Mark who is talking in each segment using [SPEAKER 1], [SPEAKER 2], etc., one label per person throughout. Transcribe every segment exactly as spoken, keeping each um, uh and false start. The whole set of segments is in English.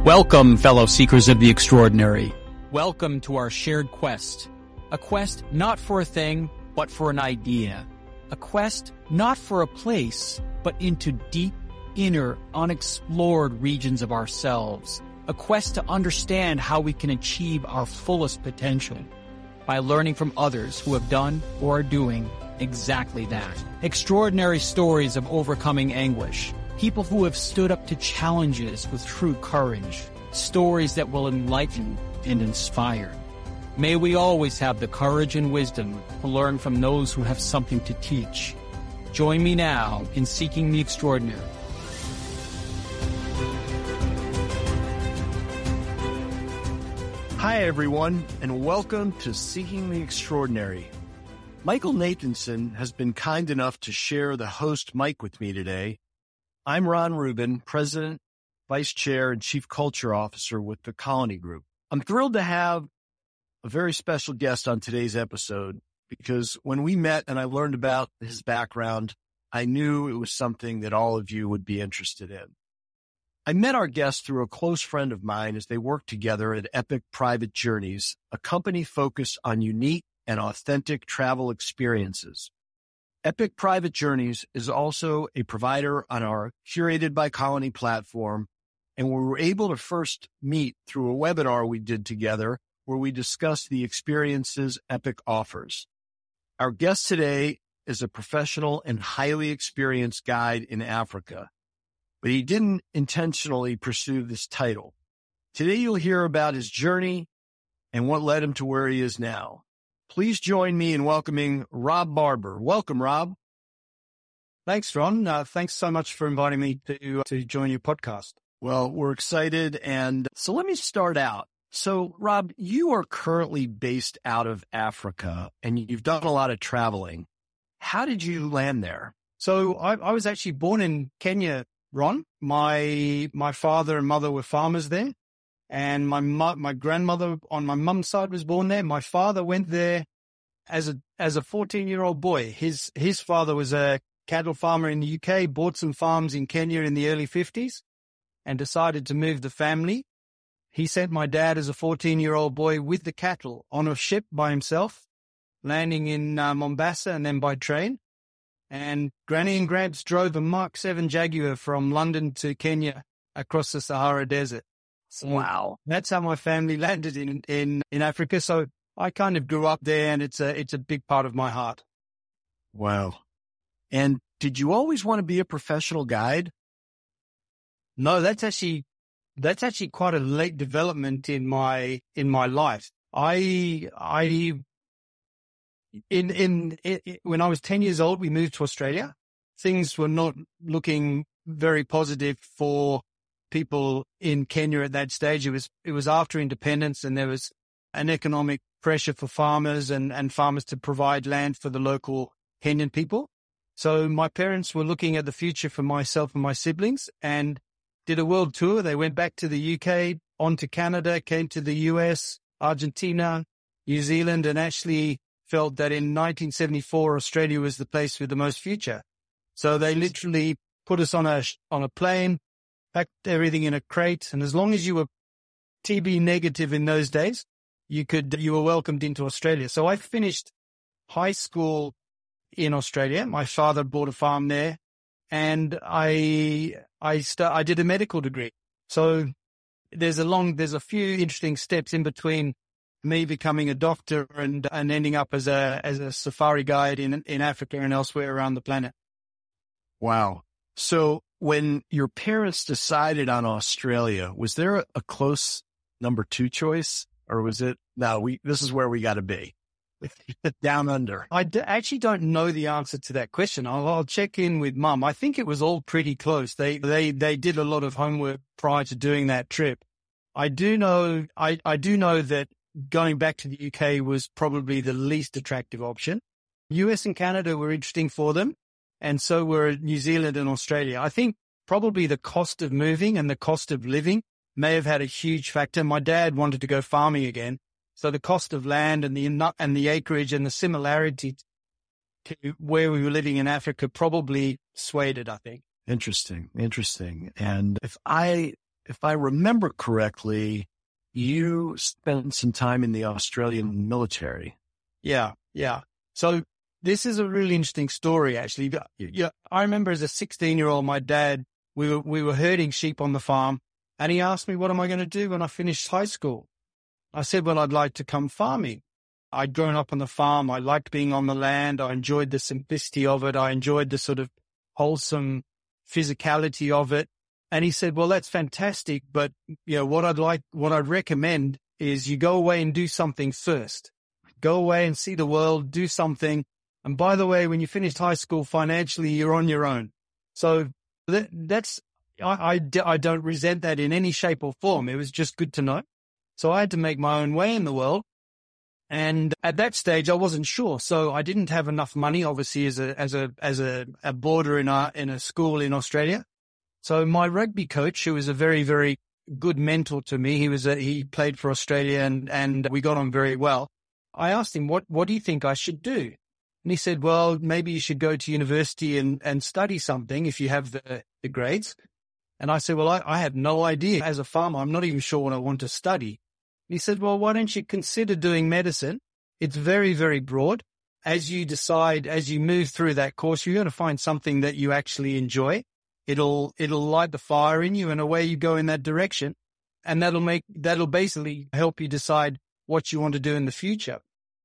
[SPEAKER 1] Welcome, fellow seekers of the extraordinary. Welcome to our shared quest. A quest not for a thing, but for an idea. A quest not for a place, but into deep, inner, unexplored regions of ourselves. A quest to understand how we can achieve our fullest potential by learning from others who have done or are doing exactly that. Extraordinary stories of overcoming anguish. People who have stood up to challenges with true courage. Stories that will enlighten and inspire. May we always have the courage and wisdom to learn from those who have something to teach. Join me now in Seeking the Extraordinary.
[SPEAKER 2] Hi, everyone, and welcome to Seeking the Extraordinary. Michael Nathanson has been kind enough to share the host mic with me today. I'm Ron Rubin, President, Vice Chair, and Chief Culture Officer with the Colony Group. I'm thrilled to have a very special guest on today's episode because when we met and I learned about his background, I knew it was something that all of you would be interested in. I met our guest through a close friend of mine as they worked together at Epic Private Journeys, a company focused on unique and authentic travel experiences. Epic Private Journeys is also a provider on our Curated by Colony platform, and we were able to first meet through a webinar we did together where we discussed the experiences Epic offers. Our guest today is a professional and highly experienced guide in Africa, but he didn't intentionally pursue this title. Today you'll hear about his journey and what led him to where he is now. Please join me in welcoming Rob Barber. Welcome, Rob.
[SPEAKER 3] Thanks, Ron. Uh, thanks so much for inviting me to, uh, to join your podcast.
[SPEAKER 2] Well, we're excited. And so let me start out. So, Rob, you are currently based out of Africa and you've done a lot of traveling. How did you land there?
[SPEAKER 3] So I, I was actually born in Kenya, Ron. My my father and mother were farmers there, and my mo- my grandmother on my mum's side was born there. My father went there as a as a fourteen-year-old boy. His his father was a cattle farmer in the U K, bought some farms in Kenya in the early fifties, and decided to move the family. He sent my dad as a fourteen-year-old boy with the cattle on a ship by himself, landing in uh, Mombasa and then by train. And Granny and Gramps drove a Mark seven Jaguar from London to Kenya across the Sahara Desert. So
[SPEAKER 2] wow.
[SPEAKER 3] That's how my family landed in, in, in Africa. So I kind of grew up there and it's a, it's a big part of my heart.
[SPEAKER 2] Wow. And did you always want to be a professional guide?
[SPEAKER 3] No, that's actually, that's actually quite a late development in my, in my life. I, I, In, in, in, when I was ten years old, we moved to Australia. Things were not looking very positive for people in Kenya at that stage. It was, it was after independence and there was an economic pressure for farmers and, and farmers to provide land for the local Kenyan people. So my parents were looking at the future for myself and my siblings and did a world tour. They went back to the U K, on to Canada, came to the U S, Argentina, New Zealand, and actually felt that in nineteen seventy-four, Australia was the place with the most future. So they literally put us on a, on a plane, packed everything in a crate. And as long as you were T B negative in those days, you could, you were welcomed into Australia. So I finished high school in Australia. My father bought a farm there and I, I st- I did a medical degree. So there's a long, there's a few interesting steps in between me becoming a doctor and, and ending up as a, as a safari guide in, in Africa and elsewhere around the planet.
[SPEAKER 2] Wow. So when your parents decided on Australia, was there a, a close number two choice or was it, no, we, this is where we got to be down under?
[SPEAKER 3] I d- actually don't know the answer to that question. I'll, I'll check in with mum. I think it was all pretty close. They, they, they did a lot of homework prior to doing that trip. I do know, I, I do know that going back to the U K was probably the least attractive option. U S and Canada were interesting for them, and so were New Zealand and Australia. I think probably the cost of moving and the cost of living may have had a huge factor. My dad wanted to go farming again, so the cost of land and the and the acreage and the similarity to where we were living in Africa probably swayed it, I think.
[SPEAKER 2] Interesting, interesting. And if I if I remember correctly, you spent some time in the Australian military.
[SPEAKER 3] Yeah, yeah. So this is a really interesting story, actually. Yeah, I remember as a sixteen-year-old, my dad, we were we were herding sheep on the farm, and he asked me, what am I going to do when I finish high school? I said, well, I'd like to come farming. I'd grown up on the farm. I liked being on the land. I enjoyed the simplicity of it. I enjoyed the sort of wholesome physicality of it. And he said, well, that's fantastic. But, you know, what I'd like, what I'd recommend is you go away and do something first. Go away and see the world, do something. And by the way, when you finished high school, financially, you're on your own. So that, that's, I, I, I don't resent that in any shape or form. It was just good to know. So I had to make my own way in the world. And at that stage, I wasn't sure. So I didn't have enough money, obviously, as a, as a, as a, a boarder in a, in a school in Australia. So my rugby coach, who was a very, very good mentor to me, he was a, he played for Australia and, and we got on very well. I asked him, what, what do you think I should do? And he said, well, maybe you should go to university and, and study something if you have the, the grades. And I said, well, I, I had no idea. As a farmer, I'm not even sure what I want to study. He said, well, why don't you consider doing medicine? It's very, very broad. As you decide, as you move through that course, you're going to find something that you actually enjoy. It'll, it'll light the fire in you and away you go in that direction. And that'll make, that'll basically help you decide what you want to do in the future.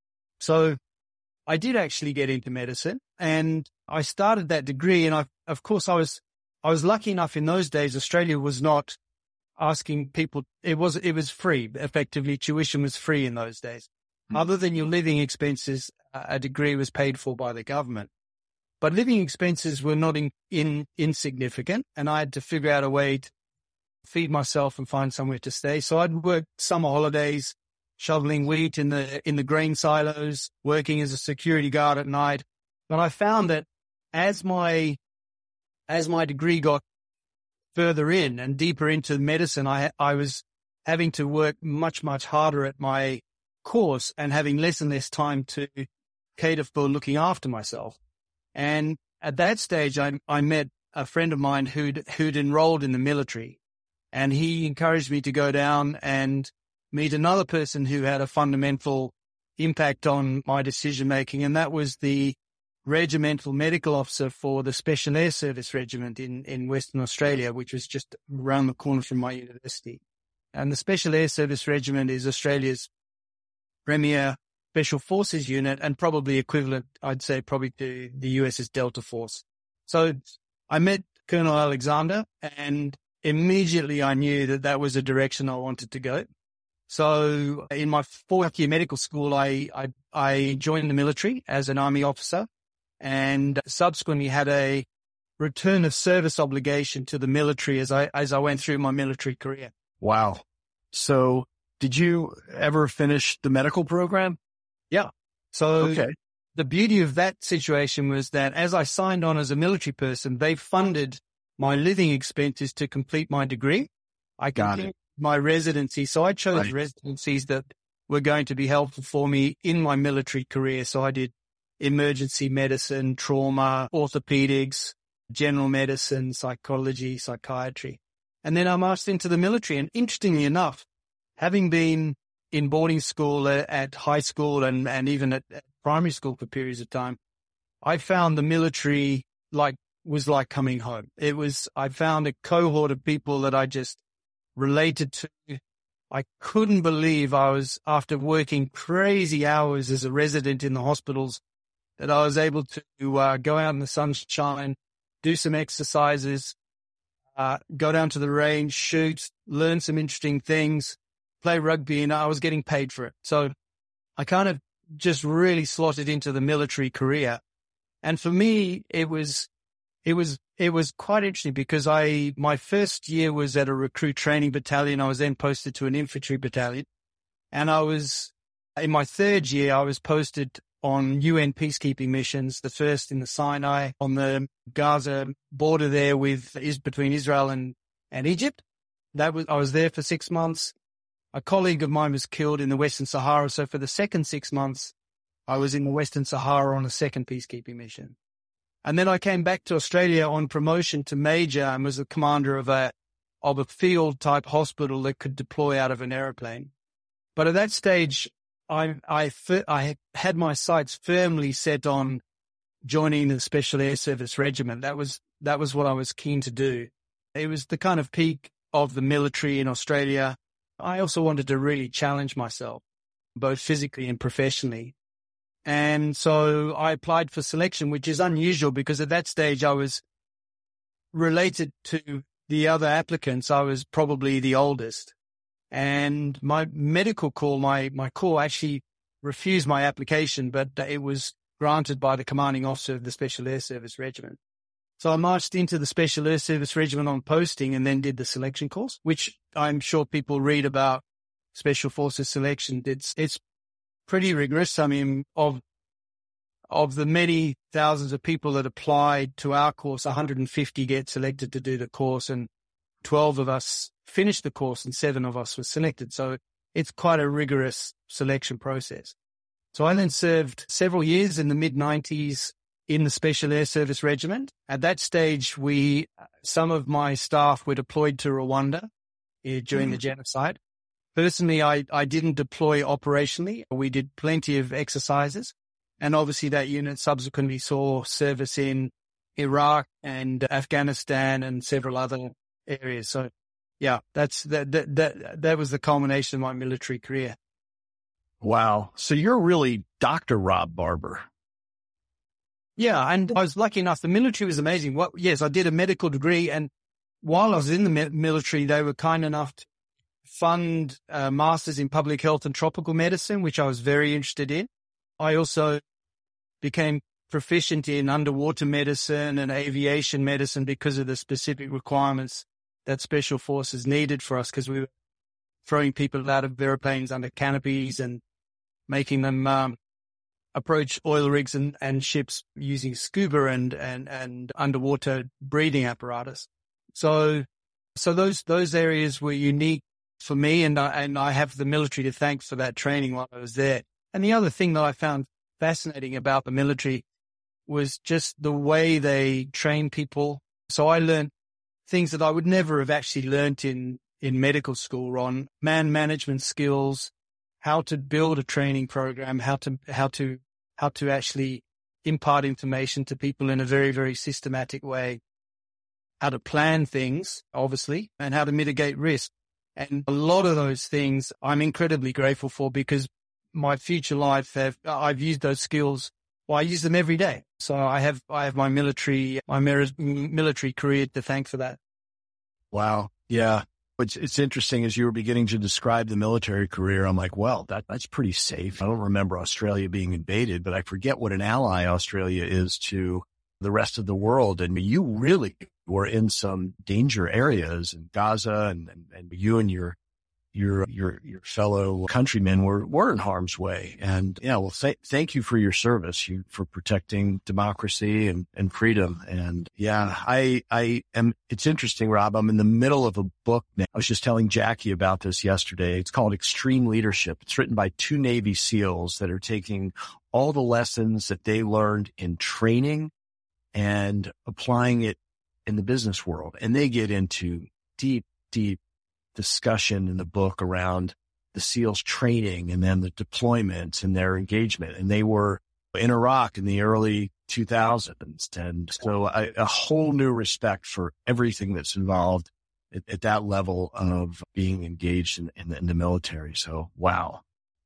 [SPEAKER 3] So I did actually get into medicine and I started that degree. And I, of course, I was, I was lucky enough in those days, Australia was not asking people, it was, it was free. Effectively, tuition was free in those days. Mm-hmm. Other than your living expenses, a degree was paid for by the government. But living expenses were not in, in, insignificant, and I had to figure out a way to feed myself and find somewhere to stay. So I'd work summer holidays, shoveling wheat in the in the grain silos, working as a security guard at night. But I found that as my as my degree got further in and deeper into medicine, I I was having to work much, much harder at my course and having less and less time to cater for looking after myself. And at that stage, I, I met a friend of mine who'd, who'd enrolled in the military, and he encouraged me to go down and meet another person who had a fundamental impact on my decision-making, and that was the regimental medical officer for the Special Air Service Regiment in, in Western Australia, which was just around the corner from my university. And the Special Air Service Regiment is Australia's premier Special Forces unit and probably equivalent, I'd say, probably to the US's Delta Force. So I met Colonel Alexander and immediately I knew that that was a direction I wanted to go. So in my fourth year medical school, I, I, I joined the military as an army officer and subsequently had a return of service obligation to the military as I, as I went through my military career.
[SPEAKER 2] Wow. So did you ever finish the medical program?
[SPEAKER 3] Yeah. So
[SPEAKER 2] okay.
[SPEAKER 3] The beauty of that situation was that as I signed on as a military person, they funded my living expenses to complete my degree. I completed my residency. So I chose right. residencies that were going to be helpful for me in my military career. So I did emergency medicine, trauma, orthopedics, general medicine, psychology, psychiatry. And then I marched into the military. And interestingly enough, having been in boarding school, at, at high school, and, and even at, at primary school for periods of time, I found the military like was like coming home. It was, I found a cohort of people that I just related to. I couldn't believe I was, after working crazy hours as a resident in the hospitals, that I was able to uh, go out in the sunshine, do some exercises, uh, go down to the range, shoot, learn some interesting things, play rugby, and I was getting paid for it. So I kind of just really slotted into the military career. And for me, it was, it was, it was quite interesting because I, my first year was at a recruit training battalion. I was then posted to an infantry battalion. And I was, in my third year, I was posted on U N peacekeeping missions, the first in the Sinai on the Gaza border there with, is between Israel and, and Egypt. That was, I was there for six months. A colleague of mine was killed in the Western Sahara. So for the second six months, I was in the Western Sahara on a second peacekeeping mission. And then I came back to Australia on promotion to major and was the commander of a, of a field type hospital that could deploy out of an aeroplane. But at that stage, I, I, I had my sights firmly set on joining the Special Air Service Regiment. That was, that was what I was keen to do. It was the kind of peak of the military in Australia. I also wanted to really challenge myself, both physically and professionally. And so I applied for selection, which is unusual because at that stage I was related to the other applicants. I was probably the oldest. And my medical call, my, my call actually refused my application, but it was granted by the commanding officer of the Special Air Service Regiment. So I marched into the Special Air Service Regiment on posting and then did the selection course, which I'm sure people read about Special Forces selection. It's, it's pretty rigorous. I mean, of, of the many thousands of people that applied to our course, one hundred fifty get selected to do the course, and twelve of us finished the course and seven of us were selected. So it's quite a rigorous selection process. So I then served several years in the mid nineties in the Special Air Service Regiment. At that stage, we, some of my staff were deployed to Rwanda uh, during mm. the genocide. Personally, I, I didn't deploy operationally. We did plenty of exercises. And obviously that unit subsequently saw service in Iraq and Afghanistan and several other areas. So yeah, that's, that, that, that, that was the culmination of my military career.
[SPEAKER 2] Wow. So you're really Doctor Rob Barber.
[SPEAKER 3] Yeah. And I was lucky enough. The military was amazing. What, yes, I did a medical degree. And while I was in the mi- military, they were kind enough to fund a master's in public health and tropical medicine, which I was very interested in. I also became proficient in underwater medicine and aviation medicine because of the specific requirements that Special Forces needed for us, because we were throwing people out of airplanes under canopies and making them um, approach oil rigs and, and ships using scuba and, and, and underwater breathing apparatus. So, so those, those areas were unique for me, and I, and I have the military to thank for that training while I was there. And the other thing that I found fascinating about the military was just the way they train people. So I learned things that I would never have actually learned in, in medical school, Ron. Man management skills, how to build a training program, how to, how to, how to actually impart information to people in a very, very systematic way, how to plan things, obviously, and how to mitigate risk. And a lot of those things I'm incredibly grateful for, because my future life have, I've used those skills. Well, I use them every day. So I have, I have my military, my military career to thank for that.
[SPEAKER 2] Wow. Yeah. It's, it's interesting, as you were beginning to describe the military career, I'm like, well, that, that's pretty safe. I don't remember Australia being invaded, but I forget what an ally Australia is to the rest of the world. And you really were in some danger areas in Gaza, and, and, and you and your, your, your, your fellow countrymen were, were in harm's way. And yeah, well, th- thank you for your service, you for protecting democracy and, and freedom. And yeah, I, I am, it's interesting, Rob, I'm in the middle of a book now. I was just telling Jackie about this yesterday. It's called Extreme Leadership. It's written by two Navy SEALs that are taking all the lessons that they learned in training and applying it in the business world. And they get into deep, deep discussion in the book around the SEALs training and then the deployment and their engagement. And they were in Iraq in the early two thousands. And so a, a whole new respect for everything that's involved at, at that level of being engaged in, in, the, in the military. So, wow.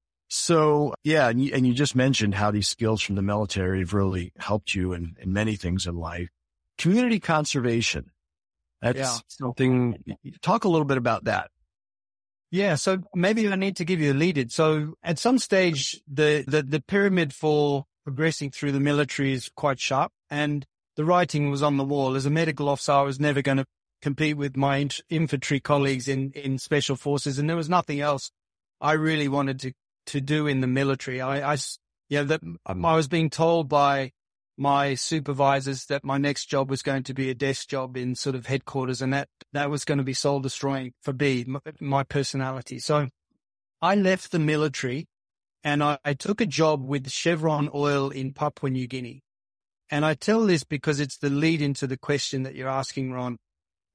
[SPEAKER 2] So yeah. And you, and you just mentioned how these skills from the military have really helped you in, in many things in life. Community conservation. That's yeah. something, talk a little bit about that.
[SPEAKER 3] Yeah. So maybe I need to give you a lead in. So at some stage, the, the, the pyramid for progressing through the military is quite sharp, and the writing was on the wall. As a medical officer, I was never going to compete with my int- infantry colleagues in, in special forces. And there was nothing else I really wanted to, to do in the military. I, I, yeah, that I was being told by my supervisors that my next job was going to be a desk job in sort of headquarters, and that, that was going to be soul destroying for me, my, my personality. So I left the military and I, I took a job with Chevron Oil in Papua New Guinea. And I tell this because it's the lead into the question that you're asking, Ron.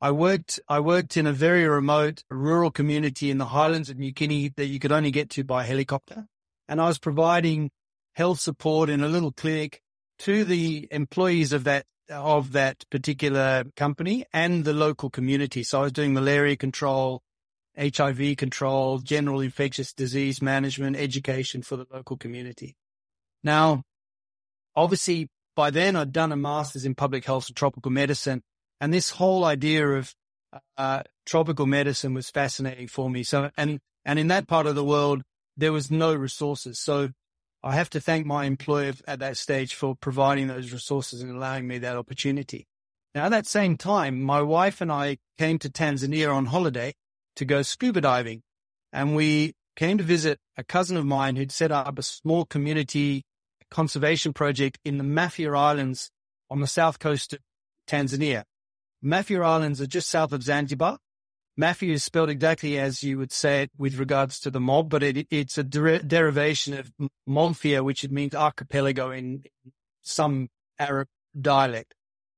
[SPEAKER 3] I worked, I worked in a very remote rural community in the highlands of New Guinea that you could only get to by helicopter. And I was providing health support in a little clinic to the employees of that, of that particular company and the local community. So I was doing malaria control, H I V control, general infectious disease management, education for the local community. Now, obviously by then I'd done a master's in public health and tropical medicine. And this whole idea of uh, tropical medicine was fascinating for me. So, and, and in that part of the world, there was no resources. So I have to thank my employer at that stage for providing those resources and allowing me that opportunity. Now, at that same time, my wife and I came to Tanzania on holiday to go scuba diving. And we came to visit a cousin of mine who'd set up a small community conservation project in the Mafia Islands on the south coast of Tanzania. Mafia Islands are just south of Zanzibar. Mafia is spelled exactly as you would say it with regards to the mob, but it, it's a der- derivation of Monfia, which it means archipelago in some Arab dialect.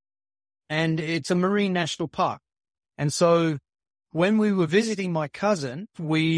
[SPEAKER 3] And it's a marine national park. And so when we were visiting my cousin,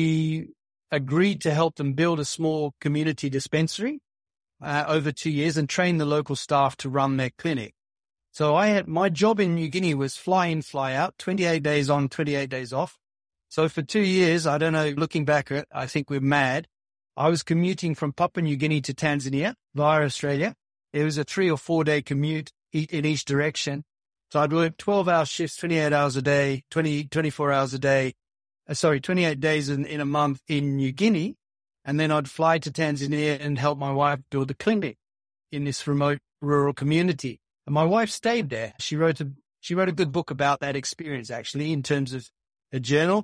[SPEAKER 3] we agreed to help them build a small community dispensary uh, over two years and train the local staff to run their clinic. So I had, my job in New Guinea was fly in, fly out, twenty-eight days on, twenty-eight days off. So for two years, I don't know, looking back, I think we're mad. I was commuting from Papua New Guinea to Tanzania via Australia. It was a three or four day commute in each direction. So I'd work twelve hour shifts, twenty-eight hours a day, twenty, twenty-four hours a day, uh, sorry, twenty-eight days in, in a month in New Guinea. And then I'd fly to Tanzania and help my wife build a clinic in this remote rural community. And my wife stayed there. She wrote a, she wrote a good book about that experience, actually, in terms of a journal.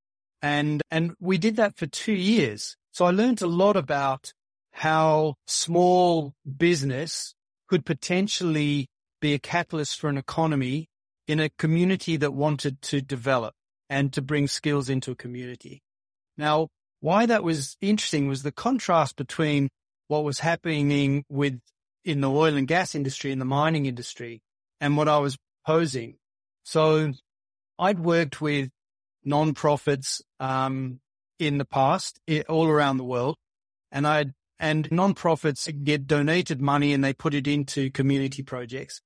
[SPEAKER 3] And, and we did that for two years. So I learned a lot about how small business could potentially be a catalyst for an economy in a community that wanted to develop and to bring skills into a community. Now, why that was interesting was the contrast between what was happening with in the oil and gas industry, in the mining industry, and what I was posing. So I'd worked with non-profits um, in the past, it, all around the world, and I'd and non-profits get donated money and they put it into community projects.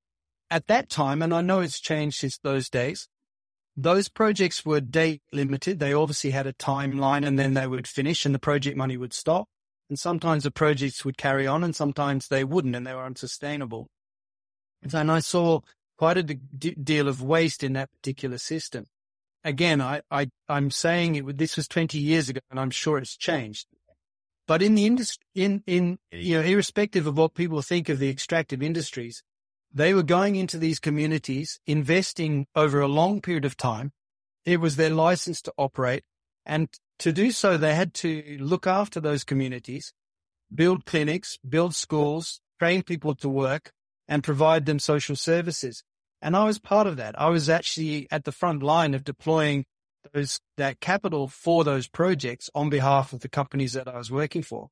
[SPEAKER 3] At that time, and I know it's changed since those days, those projects were date limited. They obviously had a timeline and then they would finish and the project money would stop. And sometimes the projects would carry on and sometimes they wouldn't and they were unsustainable. And I saw quite a d- deal of waste in that particular system. Again, I, I, I'm saying it, this was twenty years ago and I'm sure it's changed. But in the industry, in, in, you know, irrespective of what people think of the extractive industries, they were going into these communities, investing over a long period of time. It was their license to operate. And to do so, they had to look after those communities, build clinics, build schools, train people to work, and provide them social services. And I was part of that. I was actually at the front line of deploying those that capital for those projects on behalf of the companies that I was working for.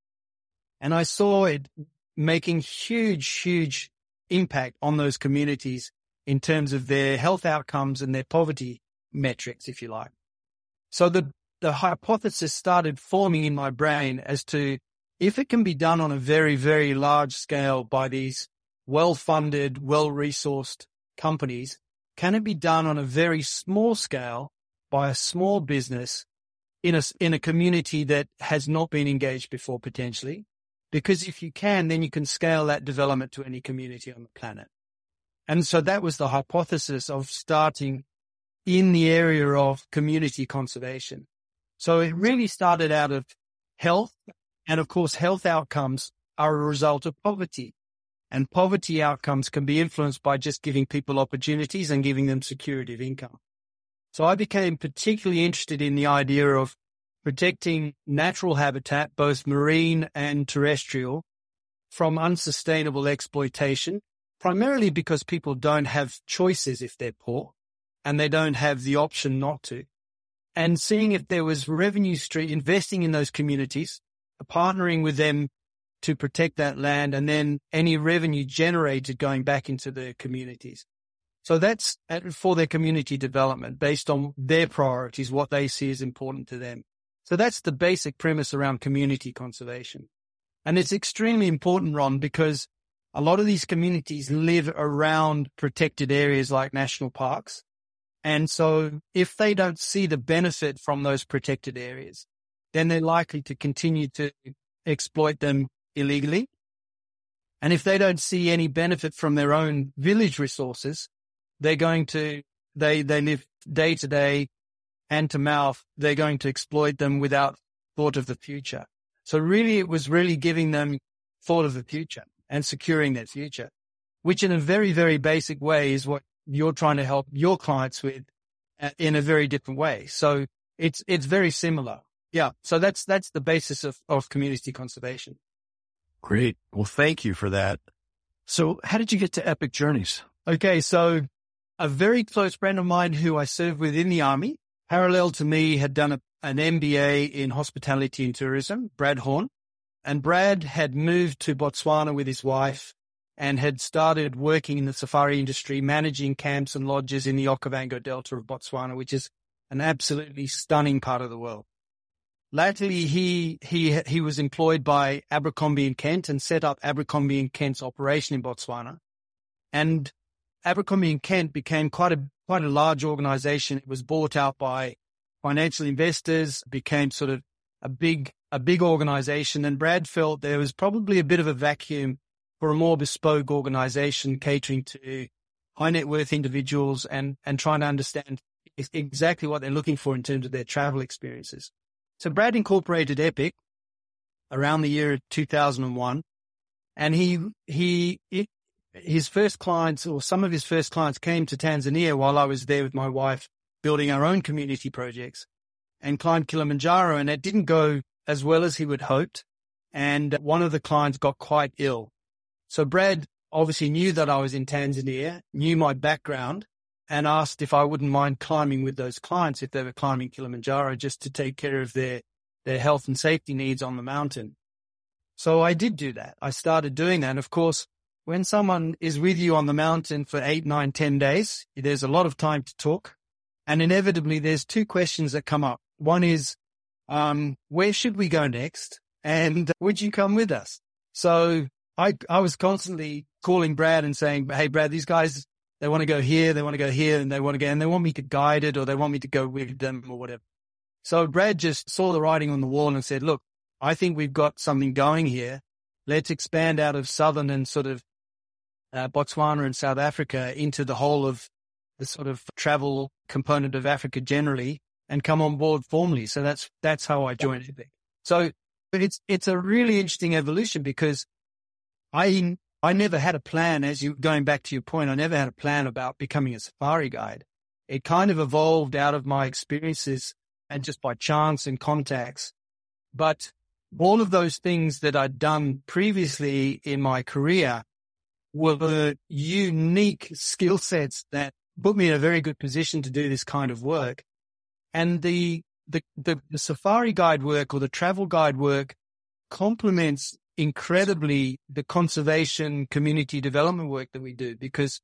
[SPEAKER 3] And I saw it making huge, huge impact on those communities in terms of their health outcomes and their poverty metrics, if you like. So the, the hypothesis started forming in my brain as to if it can be done on a very, very large scale by these well-funded, well-resourced companies, can it be done on a very small scale by a small business in a, in a community that has not been engaged before potentially? Because if you can, then you can scale that development to any community on the planet. And so that was the hypothesis of starting in the area of community conservation. So it really started out of health. And of course, health outcomes are a result of poverty. And poverty outcomes can be influenced by just giving people opportunities and giving them security of income. So I became particularly interested in the idea of protecting natural habitat, both marine and terrestrial, from unsustainable exploitation, primarily because people don't have choices if they're poor and they don't have the option not to. And seeing if there was revenue stream, investing in those communities, partnering with them to protect that land, and then any revenue generated going back into the communities. So that's for their community development based on their priorities, what they see as important to them. So that's the basic premise around community conservation. And it's extremely important, Ron, because a lot of these communities live around protected areas like national parks. And so if they don't see the benefit from those protected areas, then they're likely to continue to exploit them illegally. And if they don't see any benefit from their own village resources, they're going to, they, they live day to day, hand to mouth. They're going to exploit them without thought of the future. So really, it was really giving them thought of the future and securing that future, which in a very, very basic way is what you're trying to help your clients with in a very different way. So it's, it's very similar. Yeah. So that's, that's the basis of, of community conservation.
[SPEAKER 2] Great. Well, thank you for that. So how did you get to Epic Journeys?
[SPEAKER 3] Okay. So a very close friend of mine who I served with in the Army, parallel to me, had done a, an M B A in hospitality and tourism, Brad Horn. And Brad had moved to Botswana with his wife and had started working in the safari industry, managing camps and lodges in the Okavango Delta of Botswana, which is an absolutely stunning part of the world. Latterly, he, he, he was employed by Abercrombie and Kent and set up Abercrombie and Kent's operation in Botswana. And Abercrombie and Kent became quite a, quite a large organization. It was bought out by financial investors, became sort of a big, a big organization. And Brad felt there was probably a bit of a vacuum for a more bespoke organization catering to high net worth individuals and, and trying to understand exactly what they're looking for in terms of their travel experiences. So Brad incorporated Epic around the year two thousand one, and he, he, it, his first clients or some of his first clients came to Tanzania while I was there with my wife building our own community projects and climbed Kilimanjaro, and it didn't go as well as he would hoped. And one of the clients got quite ill. So Brad obviously knew that I was in Tanzania, knew my background, and asked if I wouldn't mind climbing with those clients if they were climbing Kilimanjaro, just to take care of their, their health and safety needs on the mountain. So I did do that. I started doing that. And of course, when someone is with you on the mountain for eight, nine, ten days, there's a lot of time to talk. And inevitably, there's two questions that come up. One is, um, where should we go next? And would you come with us? So I, I was constantly calling Brad and saying, hey, Brad, these guys, they want to go here, they want to go here, and they want to go, and they want me to guide it, or they want me to go with them or whatever. So Brad just saw the writing on the wall and said, look, I think we've got something going here. Let's expand out of southern and sort of uh, Botswana and South Africa into the whole of the sort of travel component of Africa generally and come on board formally. So that's, that's how I joined Epic. So but it's, it's a really interesting evolution because I, I never had a plan, as you, going back to your point, I never had a plan about becoming a safari guide. It kind of evolved out of my experiences and just by chance and contacts. But all of those things that I'd done previously in my career were unique skill sets that put me in a very good position to do this kind of work. And the, the, the, the safari guide work or the travel guide work complements incredibly the conservation community development work that we do, because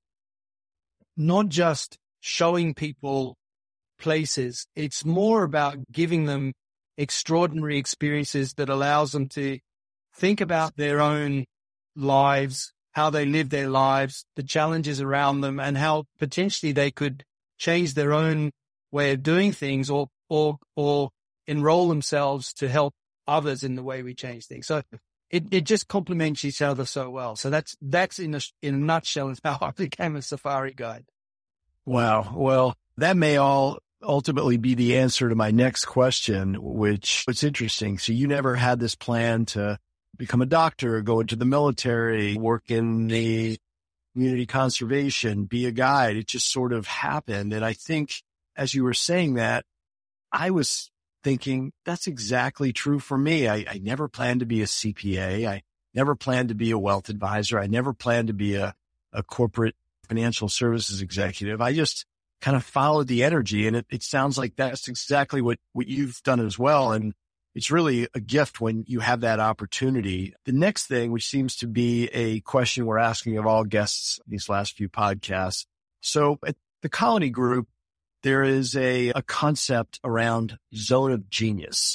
[SPEAKER 3] not just showing people places, it's more about giving them extraordinary experiences that allows them to think about their own lives, how they live their lives, the challenges around them, and how potentially they could change their own way of doing things or, or, or enroll themselves to help others in the way we change things. So it, it just complements each other so well. So that's, that's in a, in a nutshell is how I became a safari guide.
[SPEAKER 2] Wow. Well, that may all ultimately be the answer to my next question, which it's interesting. So you never had this plan to become a doctor, go into the military, work in the community conservation, be a guide. It just sort of happened. And I think as you were saying that, I was thinking that's exactly true for me. I, I never planned to be a C P A. I never planned to be a wealth advisor. I never planned to be a, a corporate financial services executive. I just kind of followed the energy, and it, it sounds like that's exactly what, what you've done as well. And it's really a gift when you have that opportunity. The next thing, which seems to be a question we're asking of all guests these last few podcasts, So at the Colony Group, there is a, a concept around zone of genius.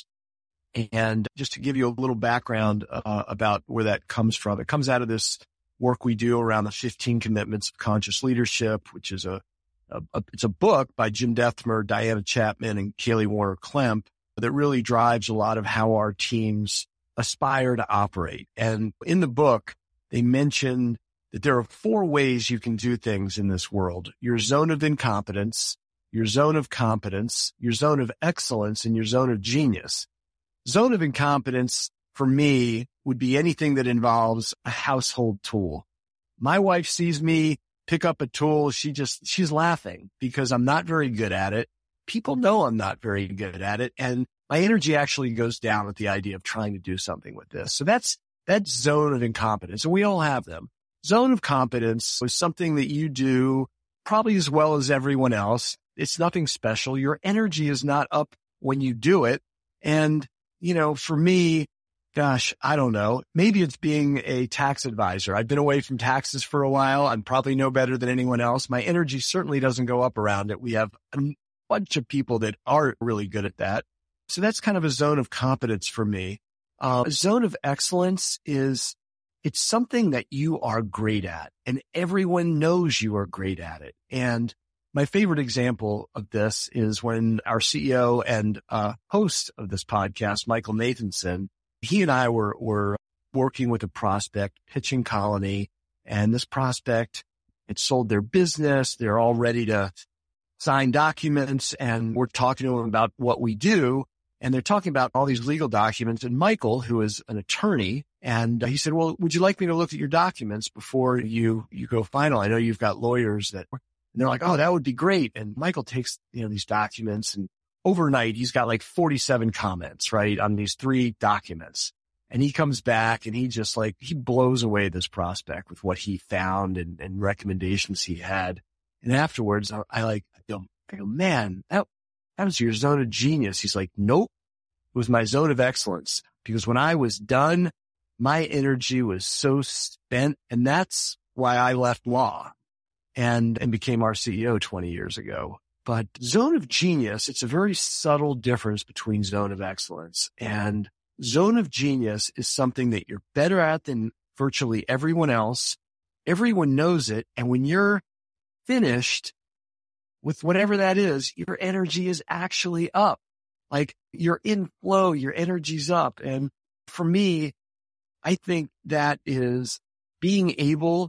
[SPEAKER 2] And just to give you a little background uh, about where that comes from, it comes out of this work we do around the fifteen Commitments of Conscious Leadership, which is a, a, a it's a book by Jim Dethmer, Diana Chapman, and Kaylee Warner Klemp that really drives a lot of how our teams aspire to operate. And in the book, they mention that there are four ways you can do things in this world: your zone of incompetence, your zone of competence, your zone of excellence, and your zone of genius. Zone of incompetence for me would be anything that involves a household tool. My wife sees me pick up a tool. She just, she's laughing because I'm not very good at it. People know I'm not very good at it. And my energy actually goes down with the idea of trying to do something with this. So that's, that's zone of incompetence. And we all have them. Zone of competence is something that you do probably as well as everyone else. It's nothing special. Your energy is not up when you do it. And, you know, for me, gosh, I don't know. Maybe it's being a tax advisor. I've been away from taxes for a while. I'm probably no better than anyone else. My energy certainly doesn't go up around it. We have a bunch of people that are really good at that. So that's kind of a zone of competence for me. Uh, a zone of excellence is, it's something that you are great at and everyone knows you are great at it. And my favorite example of this is when our C E O and uh, host of this podcast, Michael Nathanson, he and I were, were working with a prospect, pitching Colony, and this prospect had sold their business. They're all ready to sign documents, and we're talking to them about what we do. And they're talking about all these legal documents. And Michael, who is an attorney, and he said, well, would you like me to look at your documents before you, you go final? I know you've got lawyers that, and they're like, oh, that would be great. And Michael takes, you know, these documents, and overnight he's got like forty-seven comments, right, on these three documents. And he comes back and he just like, he blows away this prospect with what he found and, and recommendations he had. And afterwards I, I like, I go, I go, man, that, that was your zone of genius. He's like, nope, it was my zone of excellence, because when I was done, my energy was so spent. And that's why I left law and, and became our C E O twenty years ago. But zone of genius, it's a very subtle difference between zone of excellence. And zone of genius is something that you're better at than virtually everyone else. Everyone knows it. And when you're finished with whatever that is, your energy is actually up. Like you're in flow, your energy's up. And for me, I think that is being able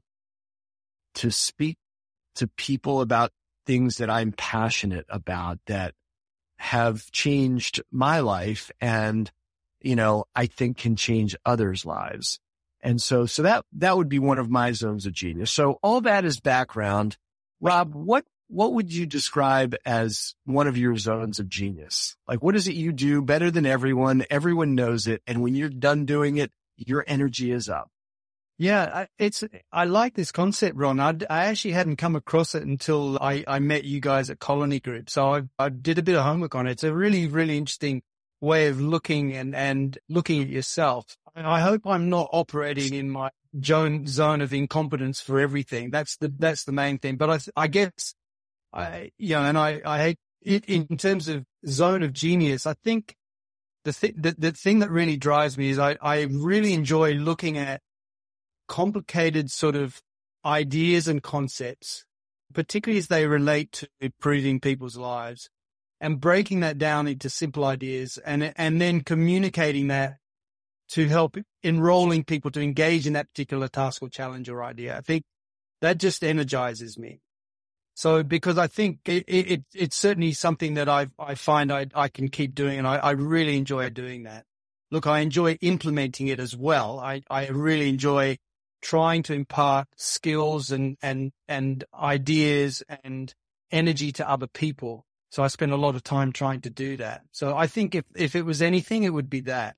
[SPEAKER 2] to speak to people about things that I'm passionate about that have changed my life and, you know, I think can change others' lives. And so, so that, that would be one of my zones of genius. So all that is background. Rob, what, what would you describe as one of your zones of genius? Like, what is it you do better than everyone? Everyone knows it. And when you're done doing it, your energy is up.
[SPEAKER 3] Yeah, I, it's, I like this concept, Ron. I, I actually hadn't come across it until I, I met you guys at Colony Group. So I, I did a bit of homework on it. It's a really, really interesting way of looking and, and looking at yourself. I hope I'm not operating in my zone, zone of incompetence for everything. That's the, that's the main thing. But I, I guess I, you know, and I, I hate it in terms of zone of genius. I think the thing, the, the thing that really drives me is I, I really enjoy looking at complicated sort of ideas and concepts, particularly as they relate to improving people's lives, and breaking that down into simple ideas and, and then communicating that to help enrolling people to engage in that particular task or challenge or idea. I think that just energizes me. So because I think it, it, it's certainly something that I I find I, I can keep doing, and I, I really enjoy doing that. Look, I enjoy implementing it as well. I, I really enjoy trying to impart skills and, and, and ideas and energy to other people. So I spend a lot of time trying to do that. So I think if, if it was anything, it would be that.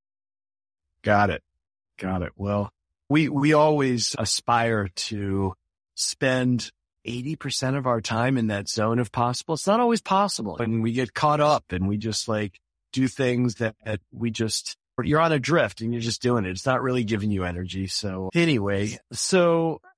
[SPEAKER 2] Got it. Got it. Well, we, we always aspire to spend eighty percent of our time in that zone if possible. It's not always possible. And we get caught up and we just like do things that, that we just, you're on a drift and you're just doing it. It's not really giving you energy. So anyway, so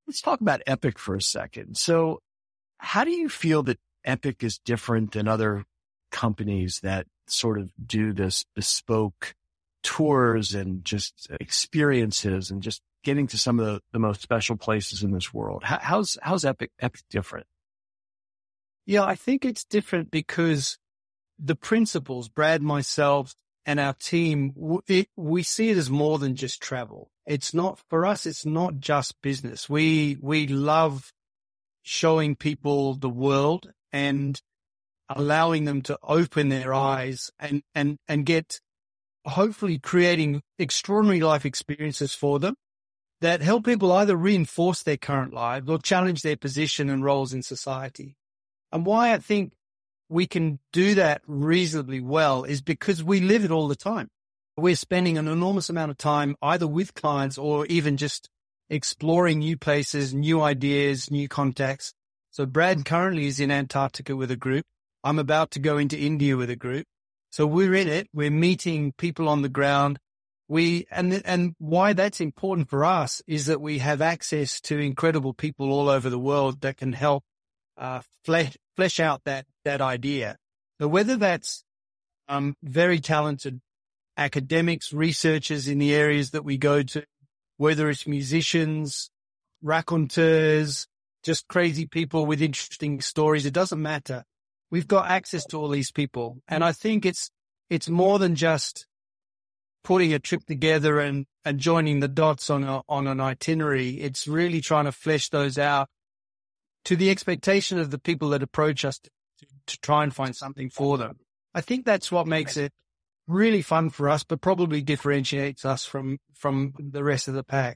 [SPEAKER 2] let's talk about Epic for a second. So how do you feel that Epic is different than other companies that sort of do this bespoke tours and just experiences and just getting to some of the, the most special places in this world? How, how's, how's Epic, Epic different?
[SPEAKER 3] Yeah, I think it's different because the principles, Brad, myself, and our team, it, we see it as more than just travel. It's not, for us, it's not just business. We, we love showing people the world and allowing them to open their eyes and, and, and get, hopefully creating extraordinary life experiences for them that help people either reinforce their current lives or challenge their position and roles in society. And why I think we can do that reasonably well is because we live it all the time. We're spending an enormous amount of time either with clients or even just exploring new places, new ideas, new contacts. So Brad currently is in Antarctica with a group. I'm about to go into India with a group. So we're in it. We're meeting people on the ground. We, and, and why that's important for us is that we have access to incredible people all over the world that can help, uh, flesh, flesh out that, that idea. So whether that's, um, very talented academics, researchers in the areas that we go to, whether it's musicians, raconteurs, just crazy people with interesting stories, it doesn't matter. We've got access to all these people. And I think it's, it's more than just putting a trip together and, and joining the dots on a, on an itinerary. It's really trying to flesh those out to the expectation of the people that approach us to, to try and find something for them. I think that's what makes it really fun for us, but probably differentiates us from, from the rest of the pack.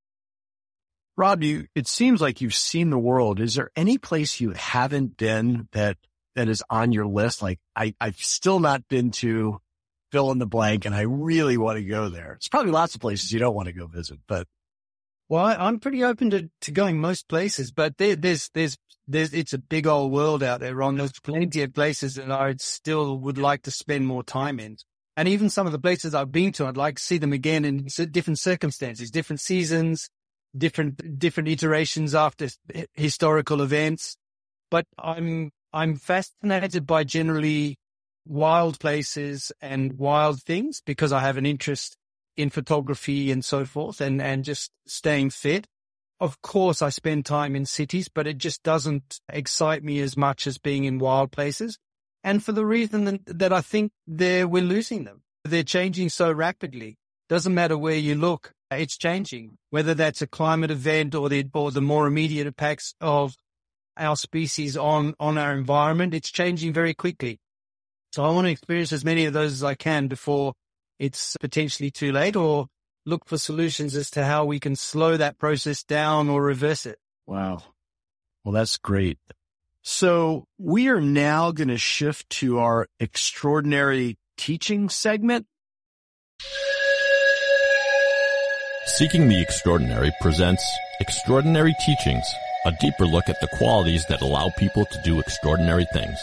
[SPEAKER 2] Rob, you, it seems like you've seen the world. Is there any place you haven't been that, that is on your list? Like I, I've still not been to fill in the blank and I really want to go there. It's probably lots of places you don't want to go visit, but.
[SPEAKER 3] Well, I, I'm pretty open to, to going most places, but there, there's, there's, there's, it's a big old world out there, Ron. There's plenty of places that I still would like to spend more time in. And even some of the places I've been to, I'd like to see them again in different circumstances, different seasons, different, different iterations after historical events. But I'm, I'm fascinated by generally wild places and wild things because I have an interest in photography and so forth and, and just staying fit. Of course, I spend time in cities, but it just doesn't excite me as much as being in wild places. And for the reason that, that I think they're, we're losing them. They're changing so rapidly. Doesn't matter where you look, it's changing, whether that's a climate event or the, or the more immediate impacts of our species on, on our environment. It's changing very quickly. So I want to experience as many of those as I can before it's potentially too late, or look for solutions as to how we can slow that process down or reverse it.
[SPEAKER 2] Wow. Well, that's great. So we are now going to shift to our extraordinary teaching segment.
[SPEAKER 4] Seeking the Extraordinary presents Extraordinary Teachings, a deeper look at the qualities that allow people to do extraordinary things.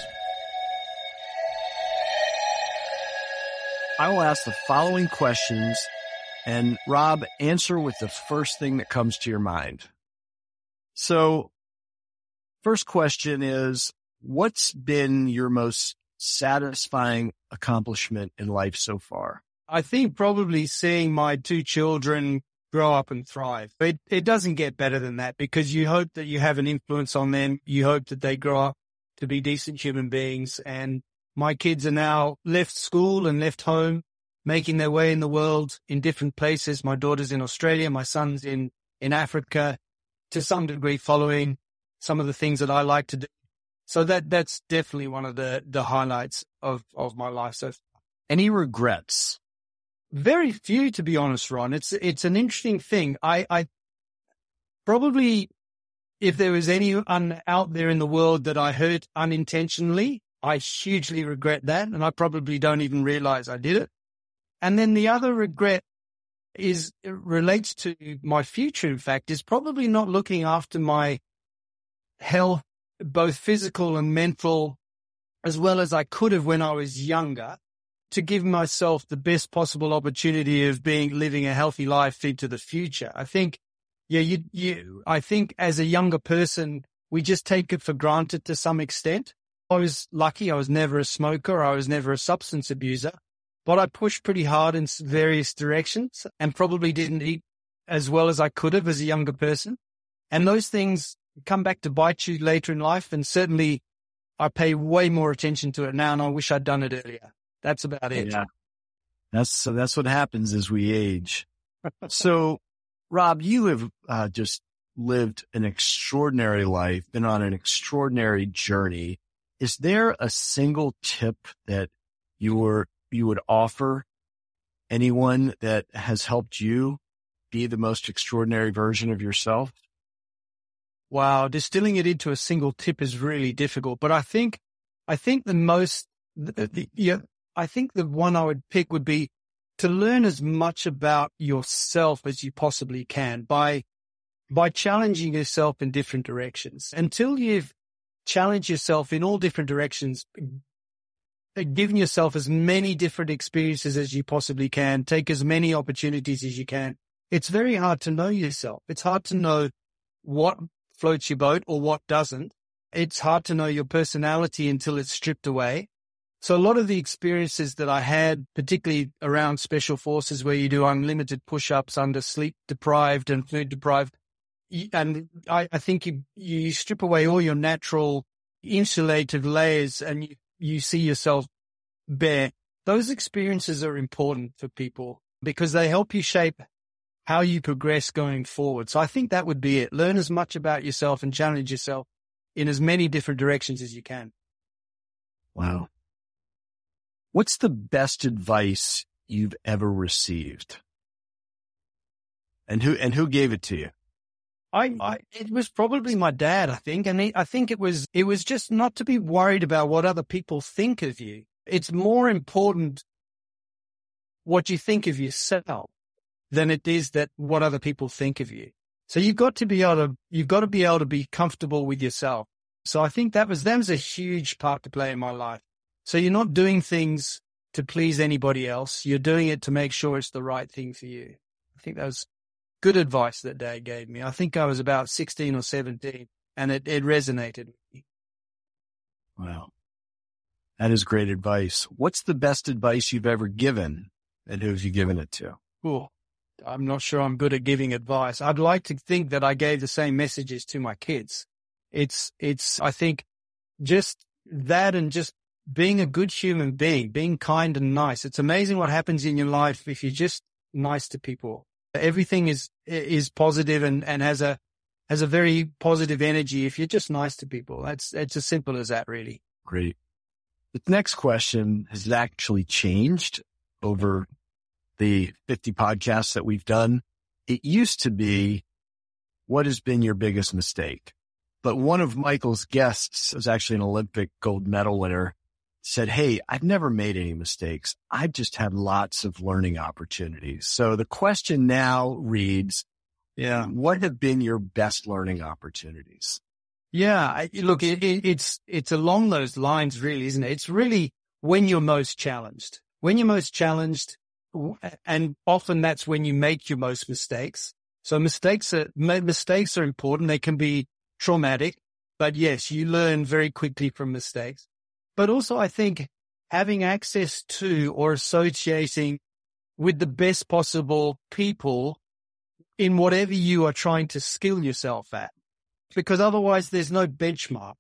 [SPEAKER 2] I will ask the following questions, and Rob, answer with the first thing that comes to your mind. So, first question is, what's been your most satisfying accomplishment in life so far?
[SPEAKER 3] I think probably seeing my two children grow up and thrive. It, it doesn't get better than that because you hope that you have an influence on them. You hope that they grow up to be decent human beings. And my kids are now left school and left home, making their way in the world in different places. My daughter's in Australia. My son's in, in Africa, to some degree following some of the things that I like to do. So that, that's definitely one of the, the highlights of, of my life. So
[SPEAKER 2] any regrets?
[SPEAKER 3] Very few, to be honest, Ron. It's, it's an interesting thing. I, I probably, if there was anyone out there in the world that I hurt unintentionally, I hugely regret that. And I probably don't even realize I did it. And then the other regret is, it relates to my future. In fact, is probably not looking after my health, both physical and mental, as well as I could have when I was younger, to give myself the best possible opportunity of being, living a healthy life into the future. I think Yeah, you, you, I think as a younger person, we just take it for granted to some extent. I was lucky. I was never a smoker. I was never a substance abuser, but I pushed pretty hard in various directions and probably didn't eat as well as I could have as a younger person. And those things come back to bite you later in life. And certainly I pay way more attention to it now, and I wish I'd done it earlier. That's about it.
[SPEAKER 2] Yeah. That's, so that's what happens as we age. So, Rob, you have uh, just lived an extraordinary life, been on an extraordinary journey. Is there a single tip that you were, you would offer anyone that has helped you be the most extraordinary version of yourself?
[SPEAKER 3] Wow. Distilling it into a single tip is really difficult, but I think, I think the most, the, the, yeah, I think the one I would pick would be to learn as much about yourself as you possibly can by, by challenging yourself in different directions. Until you've challenged yourself in all different directions, giving yourself as many different experiences as you possibly can, take as many opportunities as you can. It's very hard to know yourself. It's hard to know what floats your boat or what doesn't. It's hard to know your personality until it's stripped away. So a lot of the experiences that I had, particularly around special forces where you do unlimited push-ups under sleep deprived and food deprived, and I, I think you, you strip away all your natural insulative layers and you, you see yourself bare. Those experiences are important for people because they help you shape how you progress going forward. So I think that would be it. Learn as much about yourself and challenge yourself in as many different directions as you can.
[SPEAKER 2] Wow. What's the best advice you've ever received? And who, and who gave it to you?
[SPEAKER 3] I, I, it was probably my dad, I think. And he, I think it was, it was just not to be worried about what other people think of you. It's more important what you think of yourself than it is that what other people think of you. So you've got to be able to, you've got to be able to be comfortable with yourself. So I think that was, that was a huge part to play in my life. So you're not doing things to please anybody else. You're doing it to make sure it's the right thing for you. I think that was good advice that Dad gave me. I think I was about sixteen or seventeen and it, it resonated with me.
[SPEAKER 2] Wow. That is great advice. What's the best advice you've ever given and who have you given it to?
[SPEAKER 3] Cool. I'm not sure I'm good at giving advice. I'd like to think that I gave the same messages to my kids. It's, it's, I think just that and just being a good human being, being kind and nice. It's amazing what happens in your life if you're just nice to people. Everything is, is positive and, and has a, has a very positive energy if you're just nice to people. That's, it's as simple as that, really.
[SPEAKER 2] Great. The next question has actually changed over the fifty podcasts that we've done. It used to be, what has been your biggest mistake? But one of Michael's guests was actually an Olympic gold medal winner, said, hey, I've never made any mistakes. I've just had lots of learning opportunities. So the question now reads, yeah, what have been your best learning opportunities?
[SPEAKER 3] Yeah, I, look, it, it, it's, it's along those lines, really, isn't it? It's really when you're most challenged, when you're most challenged, and often that's when you make your most mistakes. So mistakes are, mistakes are important. They can be traumatic, but yes, you learn very quickly from mistakes. But also I think having access to or associating with the best possible people in whatever you are trying to skill yourself at, because otherwise there's no benchmark.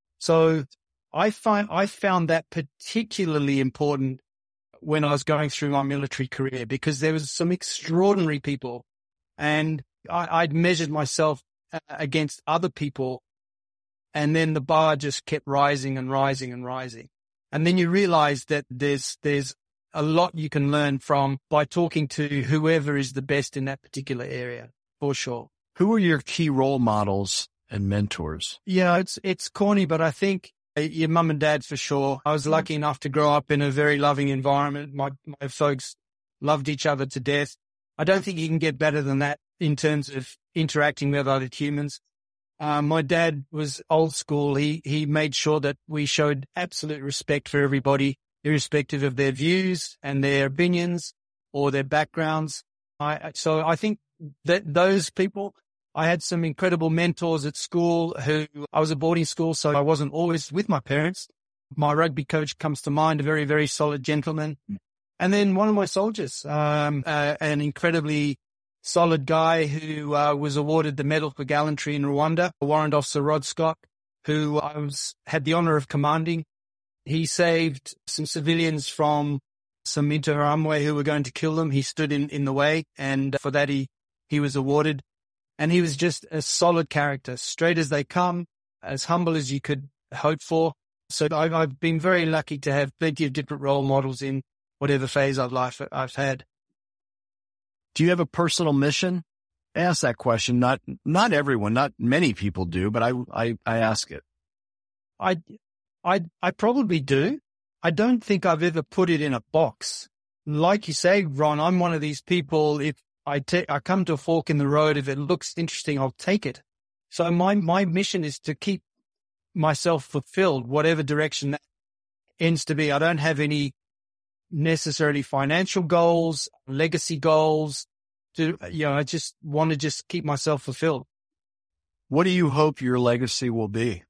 [SPEAKER 3] So I find, I found that particularly important when I was going through my military career, because there was some extraordinary people and I, I'd measured myself against other people. And then the bar just kept rising and rising and rising. And then you realize that there's, there's a lot you can learn from by talking to whoever is the best in that particular area, for sure.
[SPEAKER 2] Who are your key role models and mentors?
[SPEAKER 3] Yeah, it's, it's corny, but I think your mum and dad for sure. I was lucky enough to grow up in a very loving environment. My, my folks loved each other to death. I don't think you can get better than that in terms of interacting with other humans. Uh, my dad was old school. He, he made sure that we showed absolute respect for everybody, irrespective of their views and their opinions or their backgrounds. I, so I think that those people, I had some incredible mentors at school who I was at boarding school, so I wasn't always with my parents. My rugby coach comes to mind, a very, very solid gentleman. And then one of my soldiers, um, uh, an incredibly solid guy who uh, was awarded the Medal for Gallantry in Rwanda, Warrant Officer Rod Scott, who I was had the honor of commanding. He saved some civilians from some Interahamwe who were going to kill them. He stood in, in the way, and for that he, he was awarded. And he was just a solid character, straight as they come, as humble as you could hope for. So I've, I've been very lucky to have plenty of different role models in whatever phase of life I've had.
[SPEAKER 2] Do you have a personal mission? I ask that question. Not not everyone, not many people do, but I I, I ask it.
[SPEAKER 3] I, I, I probably do. I don't think I've ever put it in a box. Like you say, Ron, I'm one of these people. If I take, I come to a fork in the road, if it looks interesting, I'll take it. So my my mission is to keep myself fulfilled, whatever direction that ends to be. I don't have any necessarily financial goals, legacy goals. To, you know, I just want to just keep myself fulfilled.
[SPEAKER 2] What do you hope your legacy will be?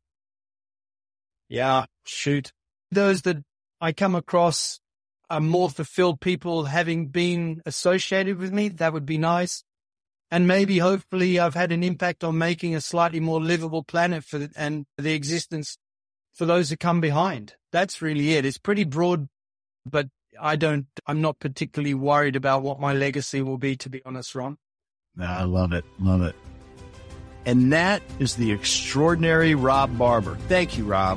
[SPEAKER 3] Yeah, shoot. Those that I come across are more fulfilled people having been associated with me. That would be nice. And maybe, hopefully, I've had an impact on making a slightly more livable planet for the, and the existence for those who come behind. That's really it. It's pretty broad, but I don't, I'm not particularly worried about what my legacy will be, to be honest, Ron.
[SPEAKER 2] I love it. Love it. And that is the extraordinary Rob Barber. Thank you, Rob.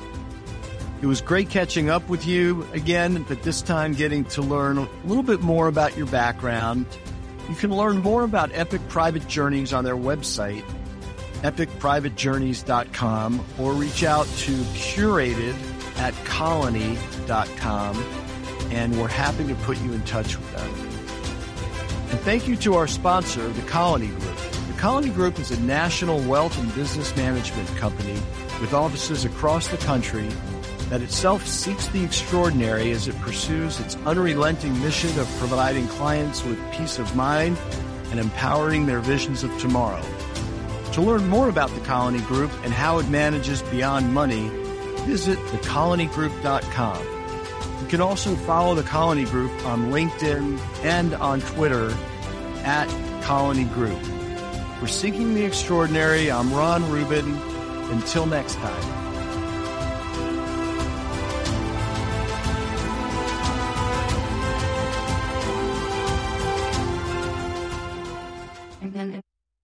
[SPEAKER 2] It was great catching up with you again, but this time getting to learn a little bit more about your background. You can learn more about Epic Private Journeys on their website, epic private journeys dot com, or reach out to curated at colony dot com, and we're happy to put you in touch with them. And thank you to our sponsor, The Colony Group. The Colony Group is a national wealth and business management company with offices across the country that itself seeks the extraordinary as it pursues its unrelenting mission of providing clients with peace of mind and empowering their visions of tomorrow. To learn more about the Colony Group and how it manages beyond money, visit the colony group dot com. You can also follow the Colony Group on LinkedIn and on Twitter at Colony Group. For Seeking the Extraordinary, I'm Ron Rubin. Until next time.